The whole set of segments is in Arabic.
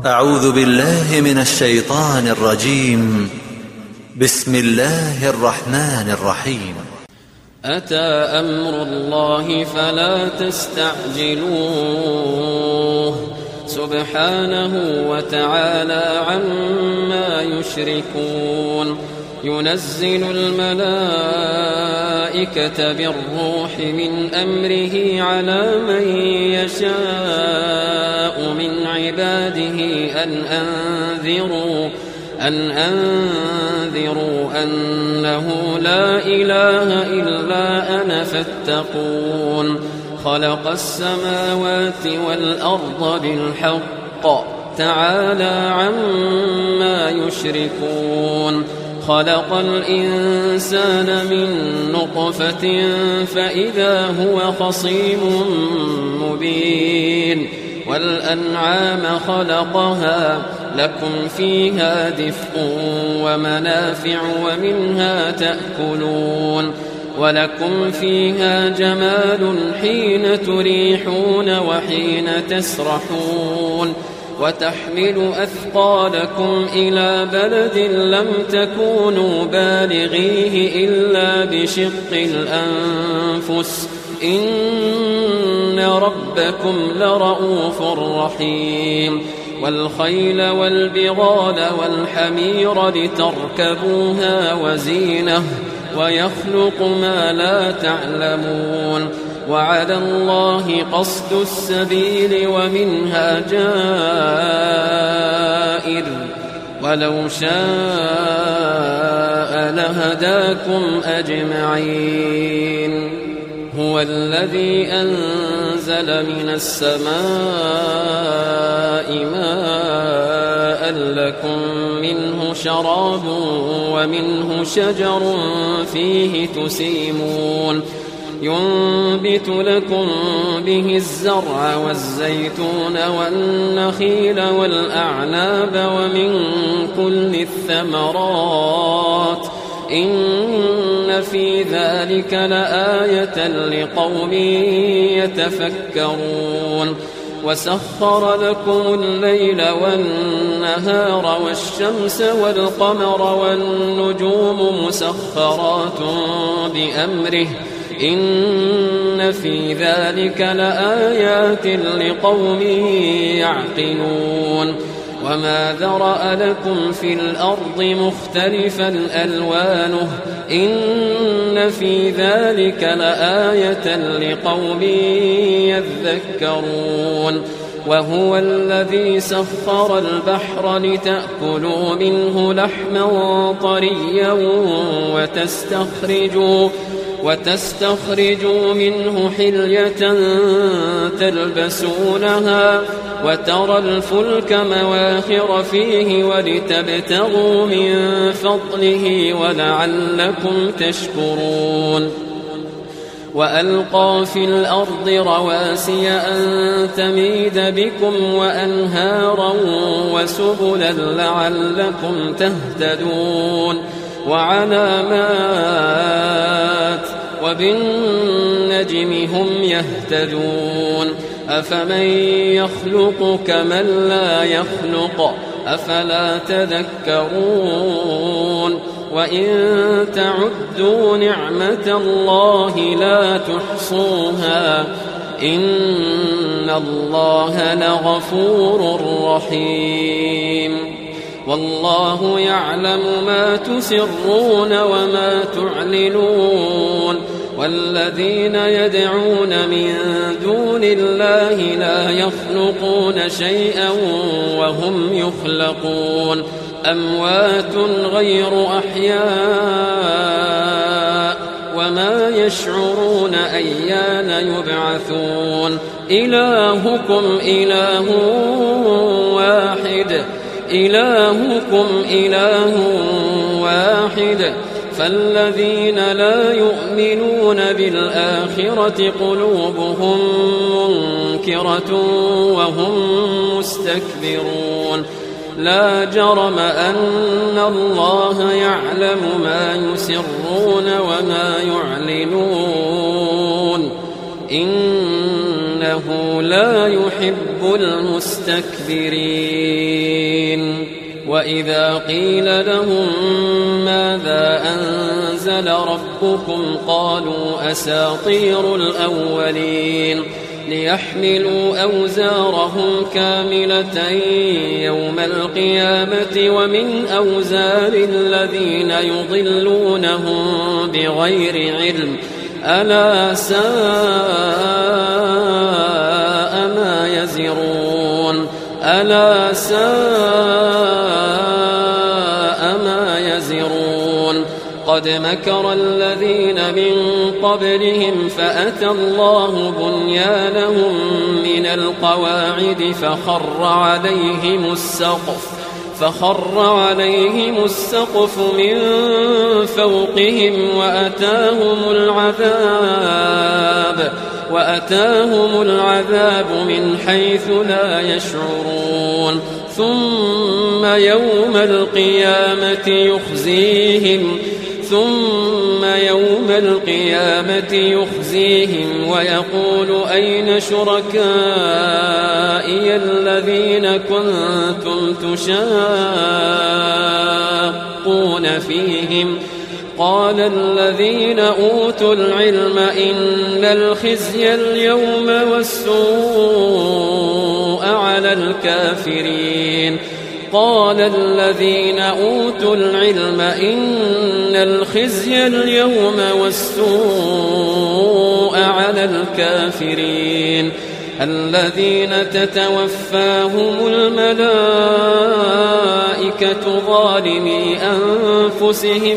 أعوذ بالله من الشيطان الرجيم. بسم الله الرحمن الرحيم. أتى أمر الله فلا تستعجلوه سبحانه وتعالى عما يشركون. ينزل الملائكة بالروح من أمره على من يشاء من عباده أن أنذروا أنه لا إله إلا أنا فاتقون. خلق السماوات والأرض بالحق تعالى عما يشركون. خلق الإنسان من نطفة فإذا هو خصيم مبين. والأنعام خلقها لكم فيها دفء ومنافع ومنها تأكلون. ولكم فيها جمال حين تريحون وحين تسرحون. وتحمل أثقالكم إلى بلد لم تكونوا بالغيه إلا بشق الأنفس إن ربكم لرؤوف رحيم. والخيل والبغال والحمير لتركبوها وزينة ويخلق ما لا تعلمون. وعلى الله قصد السبيل ومنها جائر ولو شاء لهداكم أجمعين. هو الذي أنزل من السماء ماء لكم منه شراب ومنه شجر فيه تسيمون. ينبت لكم به الزرع والزيتون والنخيل والأعناب ومن كل الثمرات إن في ذلك لآية لقوم يتفكرون. وسخر لكم الليل والنهار والشمس والقمر والنجوم مسخرات بأمره إن في ذلك لآيات لقوم يعقلون. وما ذرأ لكم في الأرض مختلفا ألوانه إن في ذلك لآية لقوم يذكرون. وهو الذي سخر البحر لتأكلوا منه لحما طريا وتستخرجوا منه حلية تلبسونها وترى الفلك مواخر فيه ولتبتغوا من فضله ولعلكم تشكرون. وألقى في الأرض رواسي أن تميد بكم وأنهارا وسبلا لعلكم تهتدون. وعلامات وبالنجم هم يهتدون. أفمن يخلق كمن لا يخلق أفلا تذكرون. وإن تعدوا نعمة الله لا تحصوها إن الله لغفور رحيم. والله يعلم ما تسرون وما تعلنون. والذين يدعون من دون الله لا يخلقون شيئا وهم يخلقون. أموات غير أحياء وما يشعرون أيان يبعثون. إلهكم إله واحد فالذين لا يؤمنون بالآخرة قلوبهم منكرة وهم مستكبرون. لا جرم أن الله يعلم ما يسرون وما يعلنون إن إنه لا يحب المستكبرين. وإذا قيل لهم ماذا أنزل ربكم قالوا أساطير الأولين ليحملوا أوزارهم كاملة يوم القيامة ومن أوزار الذين يضلونهم بغير علم ألا ساء ما يزرون ألا ساء ما يزرون. قد مكر الذين من قبلهم فأتى الله بنيانهم من القواعد فخر عليهم السقف من فوقهم وأتاهم العذاب من حيث لا يشعرون. ثم يوم القيامة يخزيهم ويقول أين شركائي الذين كنتم تشاقون فيهم قال الذين أوتوا العلم إن الخزي اليوم والسوء على الكافرين قال الذين أوتوا العلم إن الخزي اليوم والسوء على الكافرين الذين تتوفاهم الملائكة ظالمي أنفسهم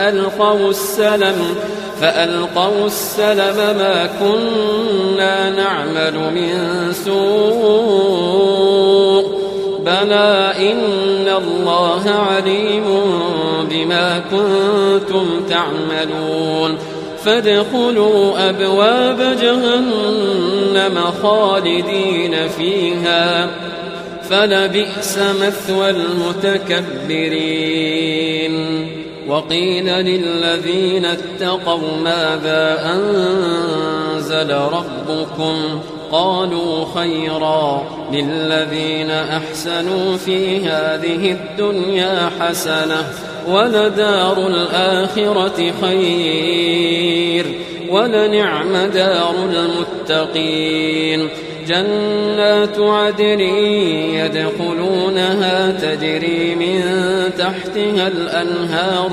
فألقوا السلم ما كنا نعمل من سوء بلى إن الله عليم بما كنتم تعملون. فادخلوا أبواب جهنم خالدين فيها فلبئس مثوى المتكبرين. وقيل للذين اتقوا ماذا أنزل ربكم قالوا خيرا للذين أحسنوا في هذه الدنيا حسنة ولدار الآخرة خير ولنعم دار المتقين. جنات عدن يدخلونها تجري من تحتها الأنهار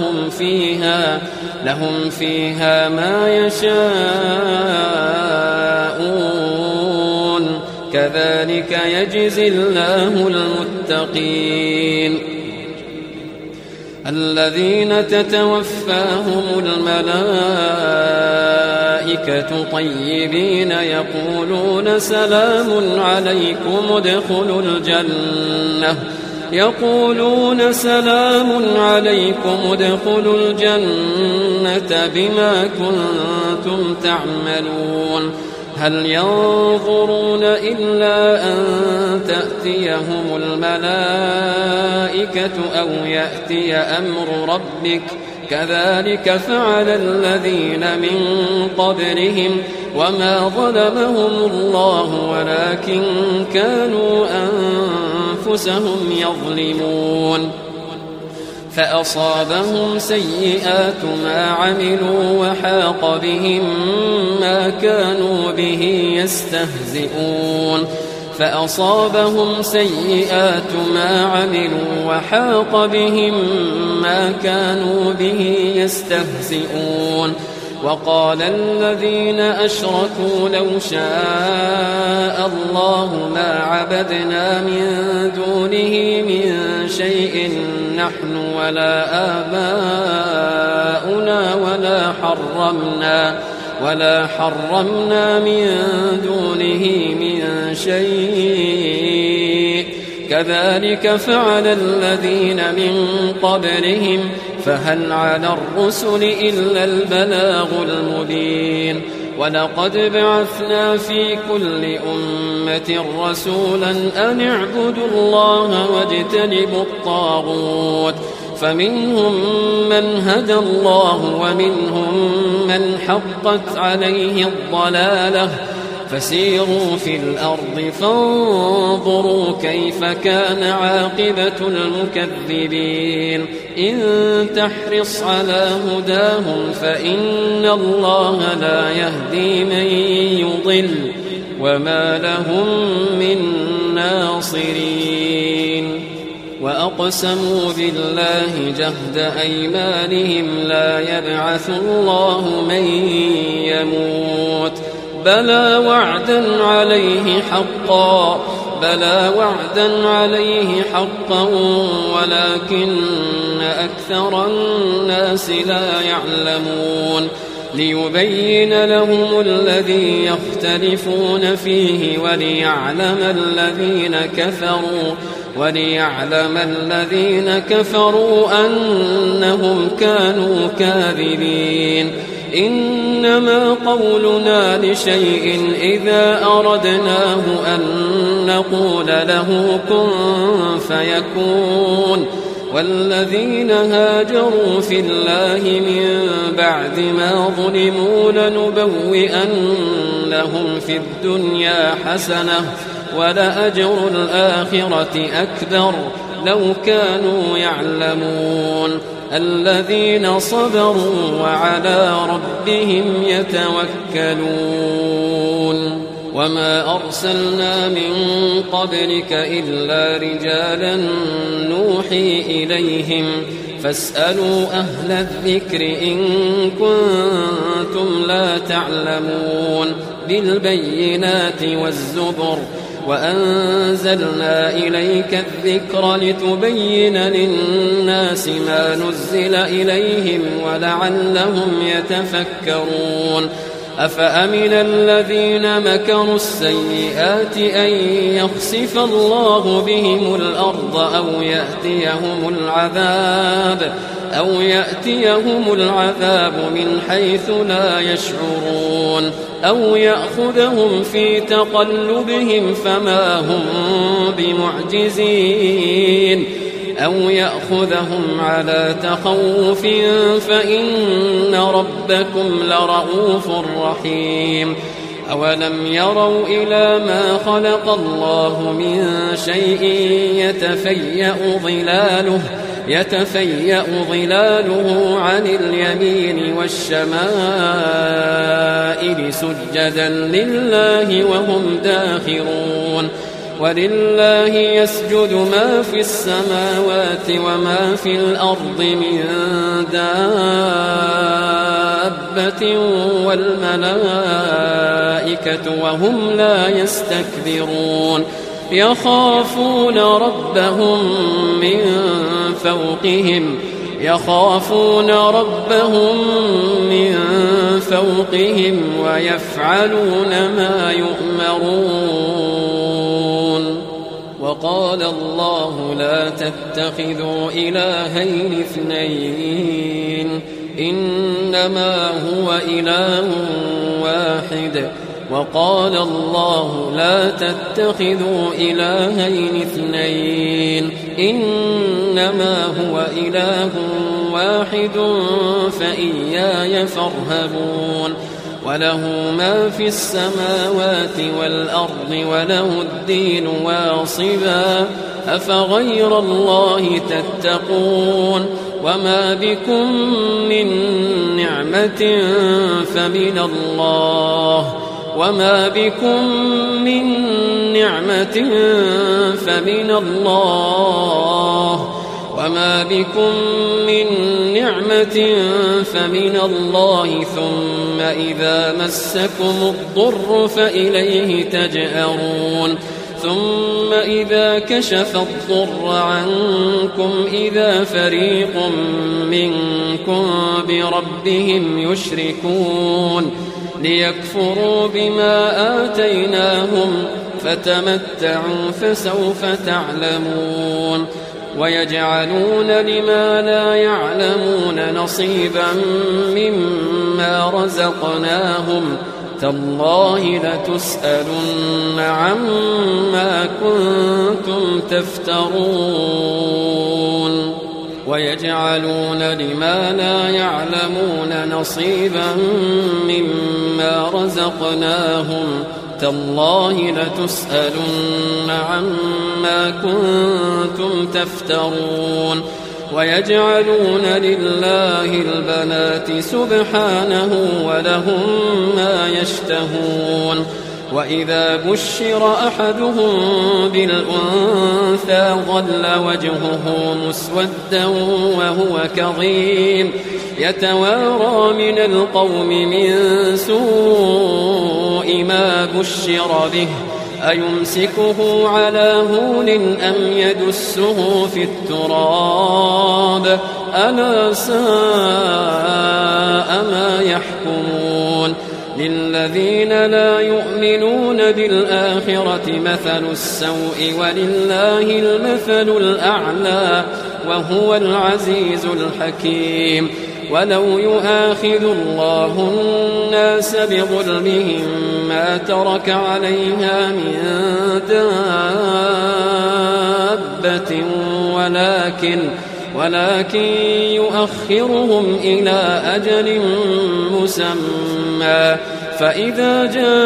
لهم فيها ما يشاءون كذلك يجزي الله المتقين. الذين تتوفاهم الملائكة طيبين يقولون سلام عليكم ادخلوا الجنة بما كنتم تعملون. هل ينظرون إلا أن تأتيهم الملائكة أو يأتي أمر ربك كذلك فعل الذين من قبلهم وما ظلمهم الله ولكن كانوا أنفسهم يظلمون. فأصابهم سيئات ما عملوا وحاق بهم ما كانوا به يستهزئون. وقال الذين أشركوا لو شاء الله ما عبدنا من دونه من شيء نحن ولا آباؤنا ولا حرمنا من دونه من شيء كذلك فعل الذين من قبلهم فهل على الرسل إلا البلاغ المبين. ولقد بعثنا في كل أمة رسولا أن اعبدوا الله واجتنبوا الطاغوت فمنهم من هدى الله ومنهم من حقت عليه الضلالة فسيروا في الأرض فانظروا كيف كان عاقبة المكذبين إن تحرص على هداهم فإن الله لا يهدي من يضل وما لهم من ناصرين وأقسموا بالله جهد أيمانهم لا يبعث الله من يموت بلى وعدا عليه حقا ولكن أكثر الناس لا يعلمون ليبين لهم الذي يختلفون فيه وليعلم الذين كفروا أنهم كانوا كاذبين إنما قولنا لشيء إذا أردناه أن نقول له كن فيكون والذين هاجروا في الله من بعد ما ظلموا لنبوئنهم في الدنيا حسنة ولأجر الآخرة أكبر لو كانوا يعلمون الذين صبروا وعلى ربهم يتوكلون وما أرسلنا من قبلك إلا رجالا نوحي إليهم فاسألوا أهل الذكر إن كنتم لا تعلمون بالبينات والزبر وأنزلنا إليك الذكر لتبين للناس ما نزل إليهم ولعلهم يتفكرون أفأمن الذين مكروا السيئات أن يخسف الله بهم الأرض أو يأتيهم العذاب من حيث لا يشعرون أو يأخذهم في تقلبهم فما هم بمعجزين أو يأخذهم على تخوف فإن ربكم لرؤوف رحيم أولم يروا إلى ما خلق الله من شيء يتفيأ ظلاله عن اليمين والشمائل سجدا لله وهم داخرون ولله يسجد ما في السماوات وما في الأرض من دابة والملائكة وهم لا يستكبرون يخافون ربهم من فوقهم ويفعلون ما يؤمرون وقال الله لا تتخذوا إلهين اثنين إنما هو إله واحد وقال الله لا تتخذوا إلهين اثنين إنما هو إله واحد فإياي فارهبون وله ما في السماوات والأرض وله الدين واصبا أفغير الله تتقون وما بكم من نعمة فمن الله وما بكم من نعمة فمن الله ثم إذا مسكم الضر فإليه تجأرون ثم إذا كشف الضر عنكم إذا فريق منكم بربهم يشركون ليكفروا بما آتيناهم فتمتعوا فسوف تعلمون ويجعلون لما لا يعلمون نصيبا مما رزقناهم تالله لتسألن عما كنتم تفترون ويجعلون لما لا يعلمون نصيبا مما رزقناهم تالله لتسألن عما كنتم تفترون ويجعلون لله البنات سبحانه ولهم ما يشتهون وإذا بشر أحدهم بالأنثى ظل وجهه مسودا وهو كظيم يتوارى من القوم من سوء ما بشر به أيمسكه على هون أم يدسه في التراب ألا ساء ما يحكمون للذين لا يؤمنون بالآخرة مثل السوء ولله المثل الأعلى وهو العزيز الحكيم ولو يؤاخذ الله الناس بظلمهم ما ترك عليها من دابة ولكن يؤخرهم إلى أجل مسمى فإذا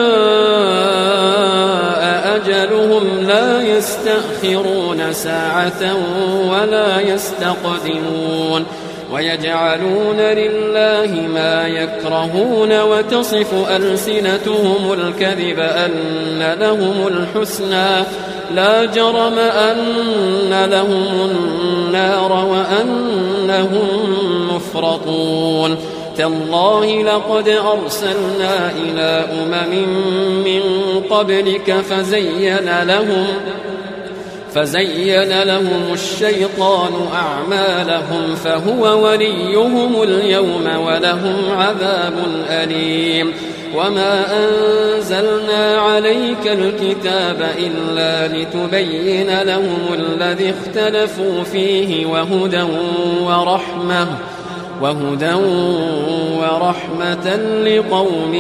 جاء أجلهم لا يستأخرون ساعة ولا يستقدمون ويجعلون لله ما يكرهون وتصف ألسنتهم الكذب أن لهم الحسنى لا جرم أن لهم النار وأنهم مفرطون تالله لقد أرسلنا إلى من قبلك فزين لهم الشيطان أعمالهم فهو وليهم اليوم ولهم عذاب أليم وما أنزلنا عليك الكتاب إلا لتبين لهم الذي اختلفوا فيه وهدى ورحمة لقوم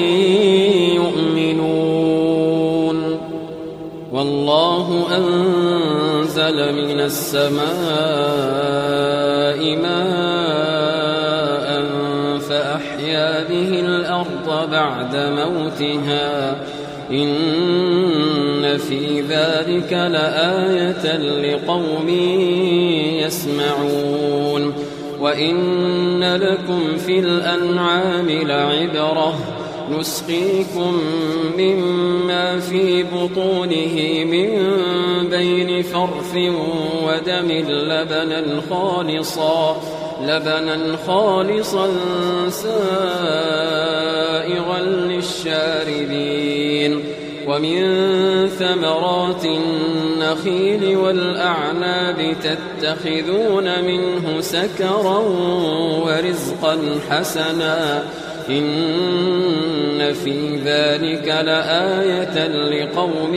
يؤمنون والله أنزل من السماء ماء فأحيا به الأرض بعد موتها إن في ذلك لآية لقوم يسمعون وإن لكم في الأنعام لعبرة نسقيكم مما في بطونه من بين فرث ودم لبنا خالصا سائغا للشاربين ومن ثمرات النخيل والأعناب تتخذون منه سكرا ورزقا حسنا إن في ذلك لآية لقوم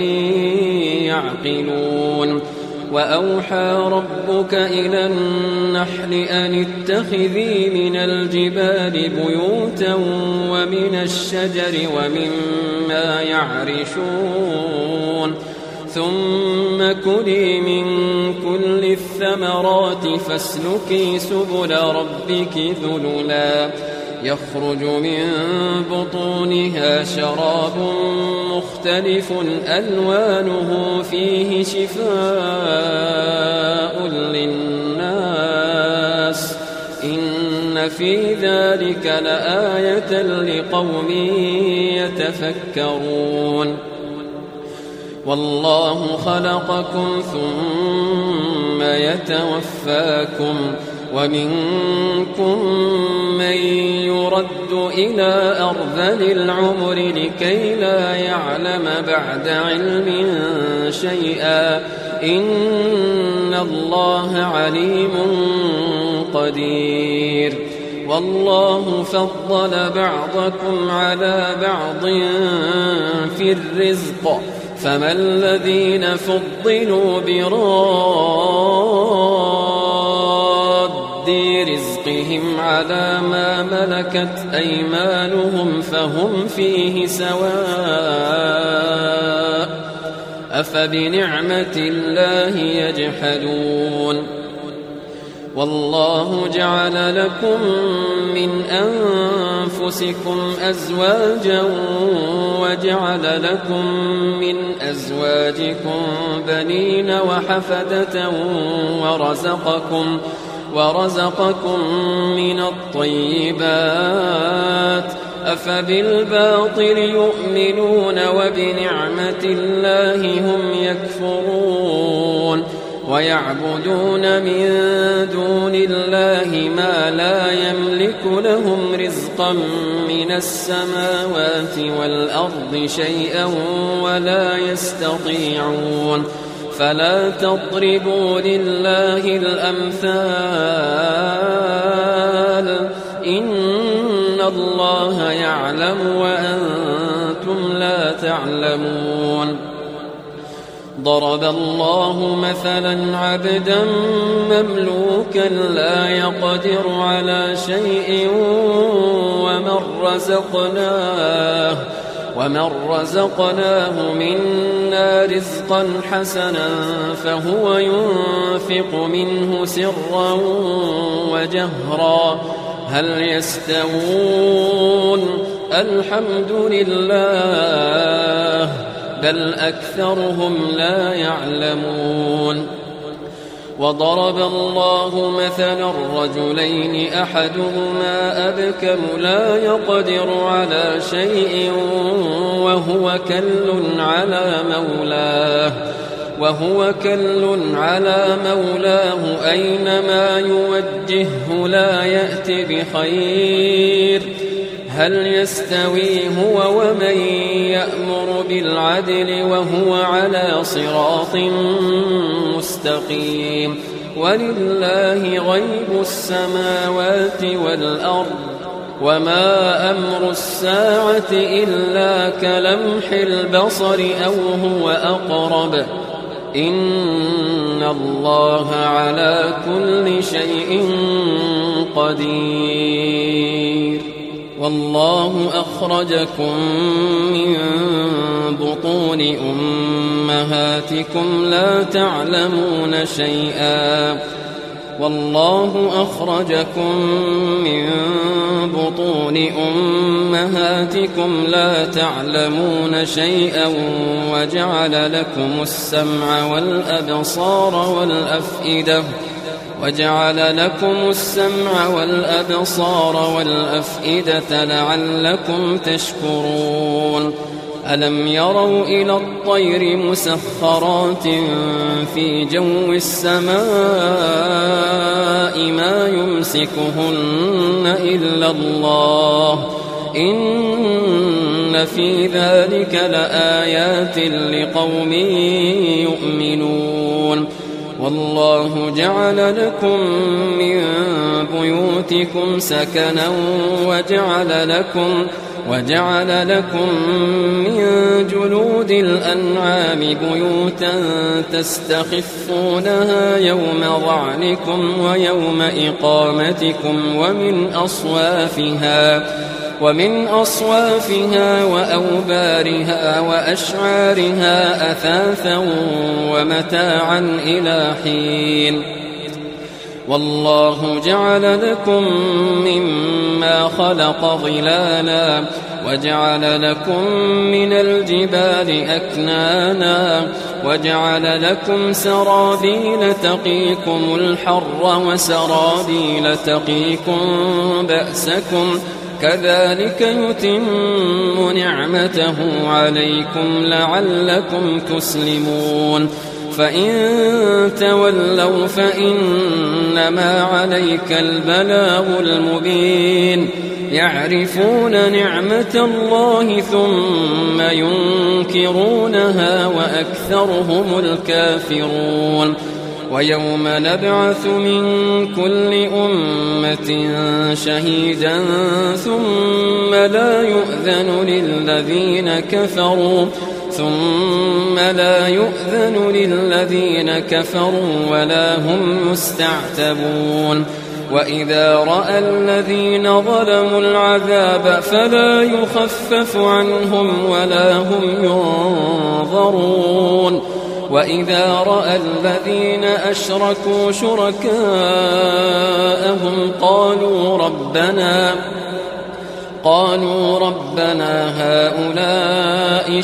يعقلون وأوحى ربك إلى النحل أن اتخذي من الجبال بيوتا ومن الشجر ومما يعرشون ثم كلي من كل الثمرات فاسلكي سبل ربك ذللا يخرج من بطونها شراب مختلف ألوانه فيه شفاء للناس إن في ذلك لآية لقوم يتفكرون والله خلقكم ثم يتوفاكم ومنكم من يرد إلى أرذل العمر لكي لا يعلم بعد علم شيئا إن الله عليم قدير والله فضل بعضكم على بعض في الرزق فما الذين فضلوا براد رزقهم على ما ملكت أيمانهم فهم فيه سواء أفبنعمة الله يجحدون والله جعل لكم من أنفسكم أزواجا وجعل لكم من أزواجكم بنين وحفدة ورزقكم من الطيبات أفبالباطل يؤمنون وبنعمة الله هم يكفرون ويعبدون من دون الله ما لا يملك لهم رزقا من السماوات والأرض شيئا ولا يستطيعون فلا تضربوا لله الأمثال إن الله يعلم وأنتم لا تعلمون ضرب الله مثلا عبدا مملوكا لا يقدر على شيء ومن رزقناه منا رزقا حسنا فهو ينفق منه سرا وجهرا هل يستوون الحمد لله بل أكثرهم لا يعلمون وضرب الله مثلا الرجلين أحدهما أبكم لا يقدر على شيء وهو كل على مولاه أينما يوجهه لا يأتي بخير هل يستوي هو ومن يأمر بالعدل وهو على صراط مستقيم ولله غيب السماوات والأرض وما أمر الساعة إلا كلمح البصر أو هو أقرب إن الله على كل شيء قدير والله أخرجكم من بطون أمهاتكم لا تعلمون شيئا والله أخرجكم من بطون أمهاتكم لا تعلمون شيئا وجعل لكم السمع والأبصار والأفئدة لعلكم تشكرون ألم يروا إلى الطير مسخرات في جو السماء ما يمسكهن إلا الله إن في ذلك لآيات لقوم يؤمنون والله جعل لكم من بيوتكم سكنا وجعل لكم من جلود الأنعام بيوتا تستخفونها يوم ظعنكم ويوم إقامتكم ومن أصوافها وأوبارها وأشعارها أثاثا ومتاعا إلى حين والله جعل لكم مما خلق ظلالا وجعل لكم من الجبال أكنانا وجعل لكم سرابيل تقيكم الحر وسرابيل تقيكم بأسكم كذلك يتم نعمته عليكم لعلكم تسلمون فإن تولوا فإنما عليك البلاغ المبين يعرفون نعمة الله ثم ينكرونها وأكثرهم الكافرون ويوم نبعث من كل أمة شهيدا ثم لا يؤذن للذين كفروا ولا هم يستعتبون وإذا رأى الذين ظلموا العذاب فلا يخفف عنهم ولا هم ينظرون وإذا رأى الذين أشركوا شركاءهم قالوا ربنا هؤلاء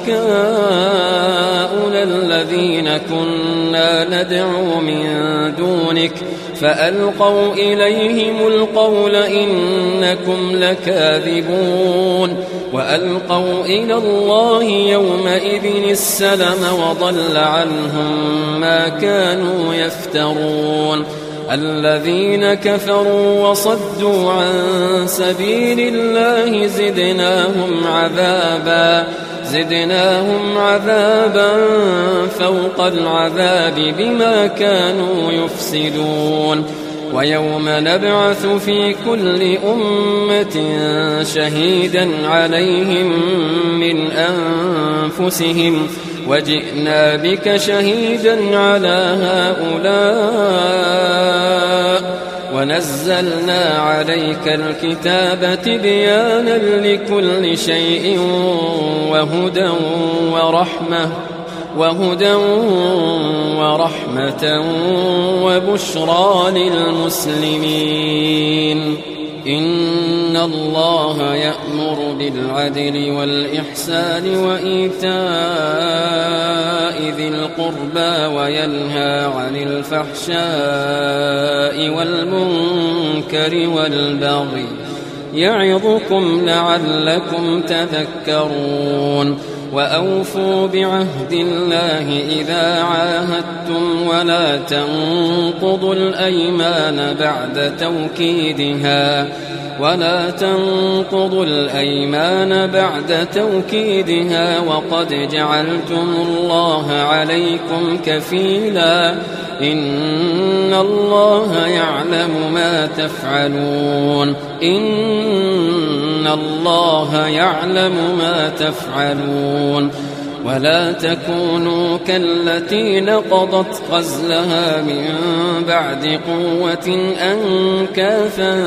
شركاؤنا الذين كنا ندعو من دونك فألقوا إليهم القول إنكم لكاذبون وألقوا إلى الله يومئذ السلم وضل عنهم ما كانوا يفترون الذين كفروا وصدوا عن سبيل الله زدناهم عذابا فوق العذاب بما كانوا يفسدون ويوم نبعث في كل أمة شهيدا عليهم من أنفسهم وجئنا بك شهيدا على هؤلاء ونزلنا عليك الكتاب تبيانا لكل شيء وهدى ورحمة وبشرى للمسلمين إن الله يأمر بالعدل والإحسان وإيتاء ذي القربى وينهى عن الفحشاء والمنكر والبغي يعظكم لعلكم تذكرون وأوفوا بعهد الله إذا عاهدتم ولا تنقضوا الأيمان بعد توكيدها وقد جعلتم الله عليكم كفيلا إن الله يعلم ما تفعلون ولا تكونوا كالتي نقضت غزلها من بعد قوة أنكاثا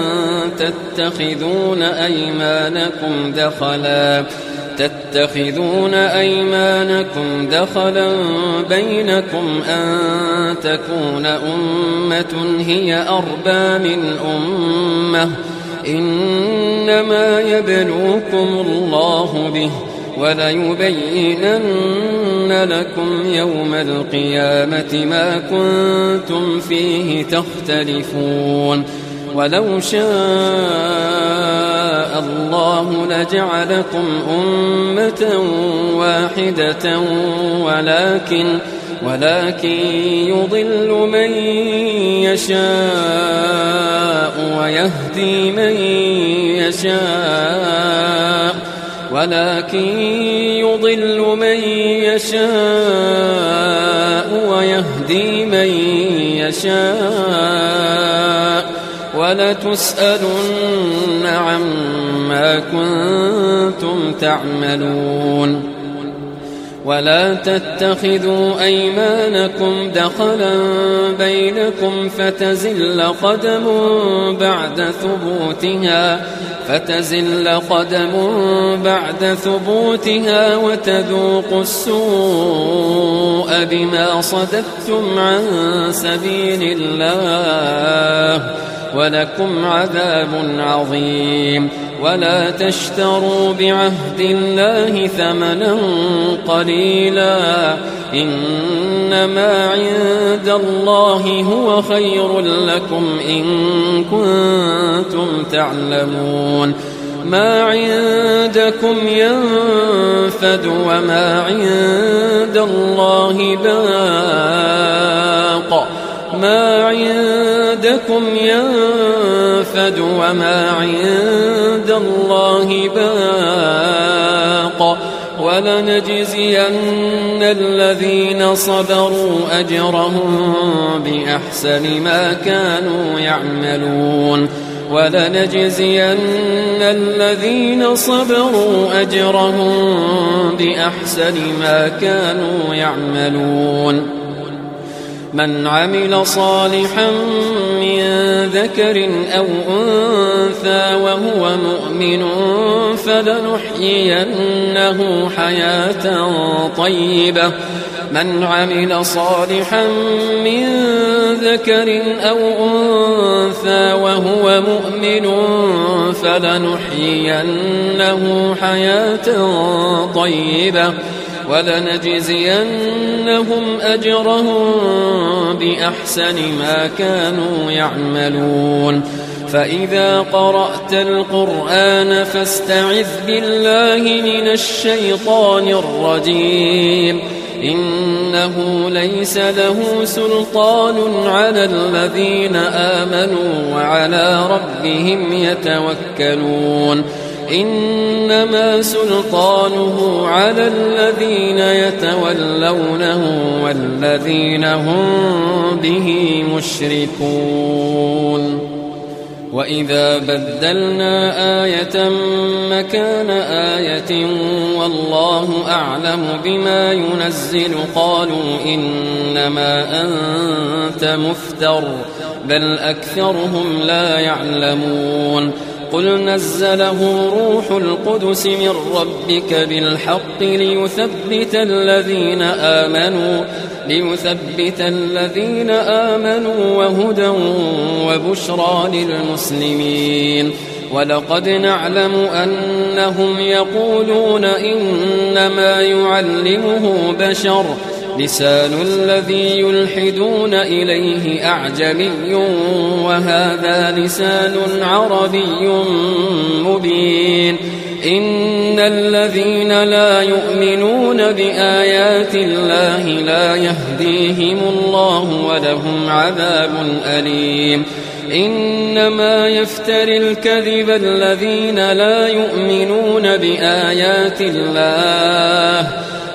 تتخذون أيمانكم دخلا بينكم أن تكون أمة هي أربى من أمة إنما يبلوكم الله به وليبينن لكم يوم القيامة ما كنتم فيه تختلفون ولو شاء الله لجعلكم أمة واحدة ولكن يضل من يشاء ويهدي من يشاء ولتسألن عما كنتم تعملون ولا تتخذوا أيمانكم دخلا بينكم فتزل قدم بعد ثبوتها وتذوقوا السوء بما صددتم عن سبيل الله ولكم عذاب عظيم ولا تشتروا بعهد الله ثمنا قليلا إنما عند الله هو خير لكم إن كنتم تعلمون ما عندكم ينفد وما عند الله باق ولنجزين الذين صبروا أجرهم بأحسن ما كانوا يعملون من عمل صالحا من ذكر أو أنثى وهو مؤمن فلنحيينه حياة طيبة من عمل صالحا من ذكر أو أنثى وهو مؤمن فلنحيينه حياة طيبة ولنجزينهم أجرهم بأحسن ما كانوا يعملون فإذا قرأت القرآن فاستعذ بالله من الشيطان الرجيم إنه ليس له سلطان على الذين آمنوا وعلى ربهم يتوكلون إنما سلطانه على الذين يتولونه والذين هم به مشركون وإذا بدلنا آية مكان آية والله أعلم بما ينزل قالوا إنما أنت مفتر بل أكثرهم لا يعلمون قل نزله روح القدس من ربك بالحق ليثبت الذين آمنوا وهدى وبشرى للمسلمين ولقد نعلم أنهم يقولون إنما يعلمه بشر لسان الذي يلحدون إليه أعجمي وهذا لسان عربي مبين إن الذين لا يؤمنون بآيات الله لا يهديهم الله ولهم عذاب أليم إنما يفتري الكذب الذين لا يؤمنون بآيات الله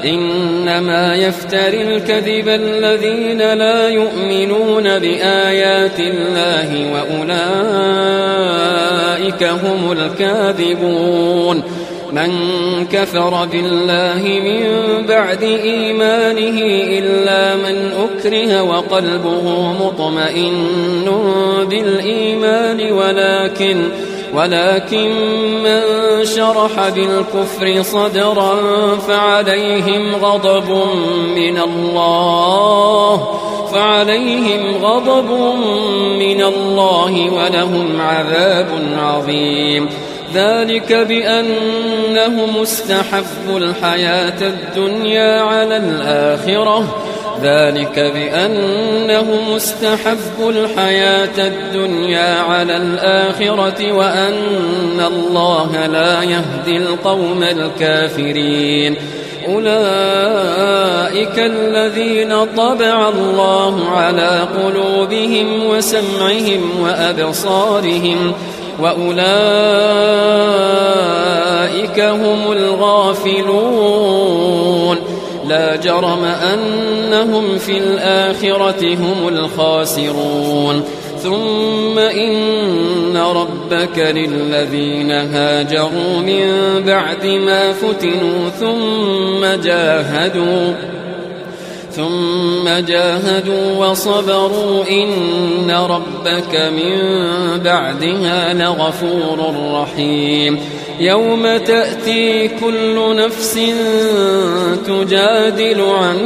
وأولئك هم الكاذبون من كفر بالله من بعد إيمانه إلا من أكره وقلبه مطمئن بالإيمان ولكن من شرح بالكفر صدرا فعليهم غضب من الله ولهم عذاب عظيم ذلك بأنهم استحبوا الحياة الدنيا على الآخرة وأن الله لا يهدي القوم الكافرين أولئك الذين طبع الله على قلوبهم وسمعهم وأبصارهم وأولئك هم الغافلون لا جرم أنهم في الآخرة هم الخاسرون ثم إن ربك للذين هاجروا من بعد ما فتنوا ثم جاهدوا وصبروا إن ربك من بعدها لغفور رحيم يوم تأتي كل نفس تجادل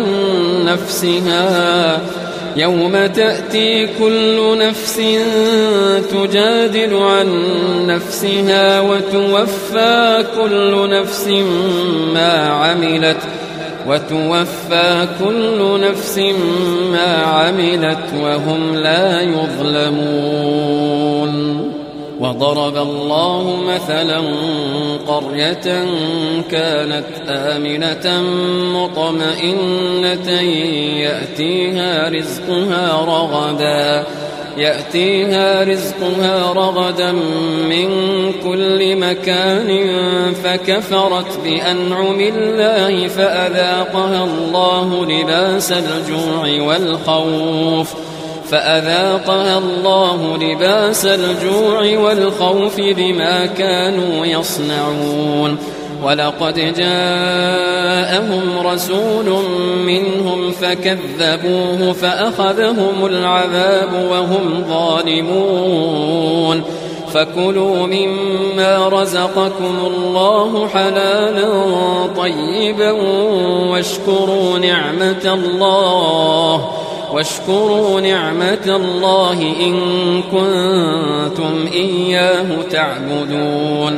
عن نفسها وتوفى كل نفس ما عملت وهم لا يظلمون وضرب الله مثلا قرية كانت آمنة مطمئنة يأتيها رزقها رغدا من كل مكان فكفرت بأنعم الله فأذاقها الله لباس الجوع والخوف بما كانوا يصنعون ولقد جاءهم رسول منهم فكذبوه فأخذهم العذاب وهم ظالمون فكلوا مما رزقكم الله حلالا طيبا واشكروا نعمة الله إن كنتم إياه تعبدون.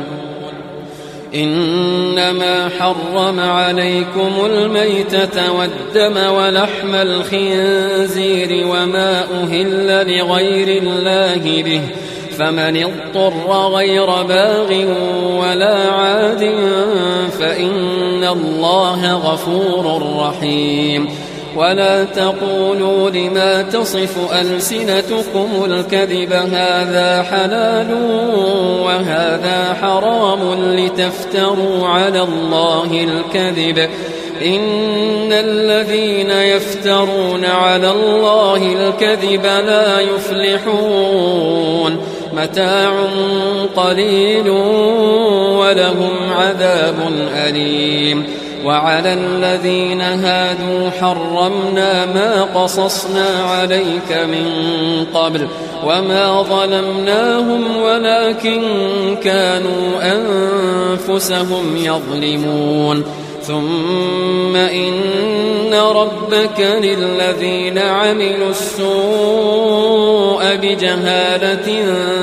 إنما حرم عليكم الميتة والدم ولحم الخنزير وما أهل لغير الله به، فمن اضطر غير باغ ولا عاد فإن الله غفور رحيم. ولا تقولوا لما تصف ألسنتكم الكذب هذا حلال وهذا حرام لتفتروا على الله الكذب، إن الذين يفترون على الله الكذب لا يفلحون. متاع قليل ولهم عذاب أليم. وعلى الذين هادوا حرمنا ما قصصنا عليك من قبل وما ظلمناهم ولكن كانوا أنفسهم يظلمون. ثم إن ربك للذين عملوا السوء بجهالة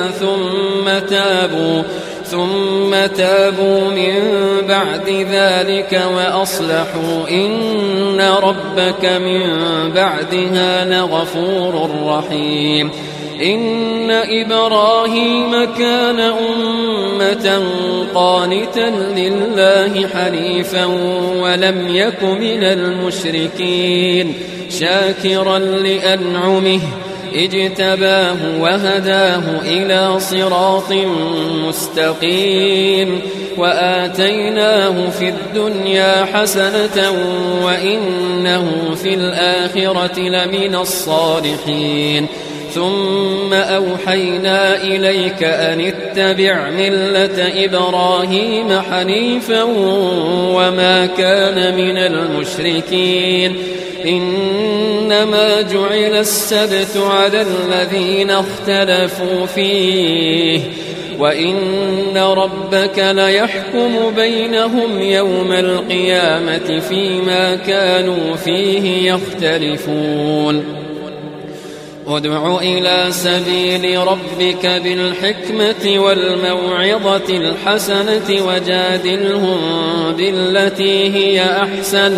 ثم تابوا من بعد ذلك وأصلحوا إن ربك من بعدها لغفور رحيم. إن إبراهيم كان أمة قانتا لله حنيفا ولم يك من المشركين، شاكرا لأنعمه اجتباه وهداه إلى صراط مستقيم. وآتيناه في الدنيا حسنة وإنه في الآخرة لمن الصالحين. ثم أوحينا إليك أن اتبع ملة إبراهيم حنيفا وما كان من المشركين. إنما جعل السبت على الذين اختلفوا فيه وإن ربك ليحكم بينهم يوم القيامة فيما كانوا فيه يختلفون. ادع إلى سبيل ربك بالحكمة والموعظة الحسنة وجادلهم بالتي هي أحسن،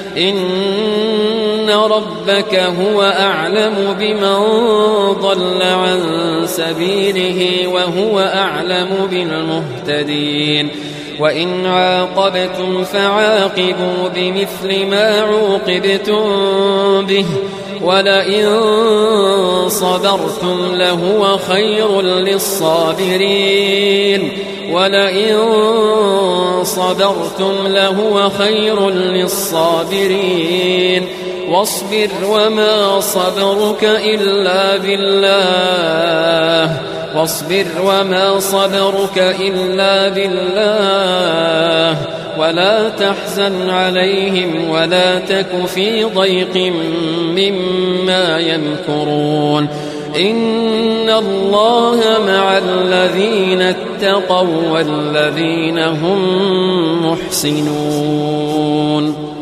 إن ربك هو أعلم بمن ضل عن سبيله وهو أعلم بالمهتدين. وإن عاقبتم فعاقبوا بمثل ما عوقبتم به ولئن صبرتم لهو خير للصابرين. واصبر وما صبرك إلا بالله ولا تحزن عليهم ولا تك في ضيق مما يمكرون. إن الله مع الذين اتقوا والذين هم محسنون.